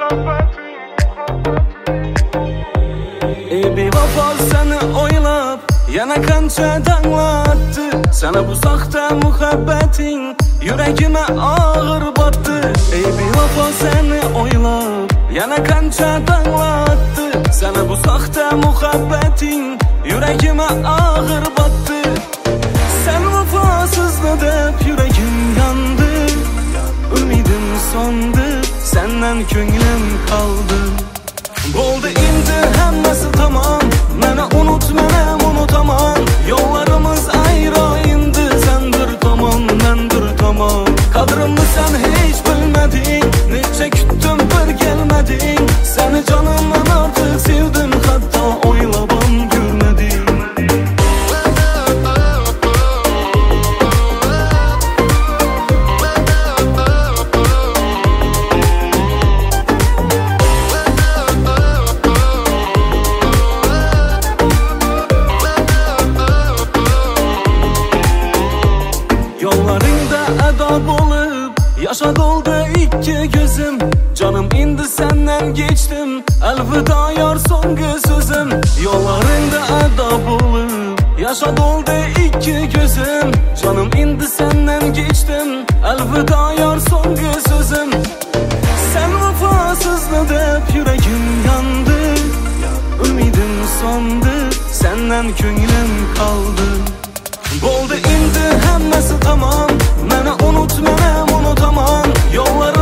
Ey bevafo seni oylab yana qancha danglatdi. Sana bu soxta muhabbating yuragime og'ir botdi. Ey bevafo seni oylab yana qancha danglatdi. Sana bu soxta muhabbating yuragime og'ir botdi. Sen vafosizmi deb yuragim yondi, umidim so'ndi, senden ko'nglim qoldi. Bo'ldi endi hammasi tamom, meni unut, men unutamam. Yo'llarimiz ayro endi, sen bir tomon, men bir tomon. Qadrimni sen hech bilmading, necha kutdim bir kelmading. Seni jonimdan ortiq sevdim, hatto o'ylab ham ko'rmadim. Yollarında ado bo'lib yashad oldi ikki ko'zim. Canım endi senden geçtim, elvida yor so'nggi so'zim. Yollarında ado bo'lib yashad oldi ikki ko'zim. Canım endi senden geçtim, elvida yor so'nggi so'zim. Sen vafosizmi deb yuragim yondi, umidim so'ndi, senden ko'nglim qoldi. Bo'ldi endi hammasi tamom, meni unut, men unutamam. Yo'llar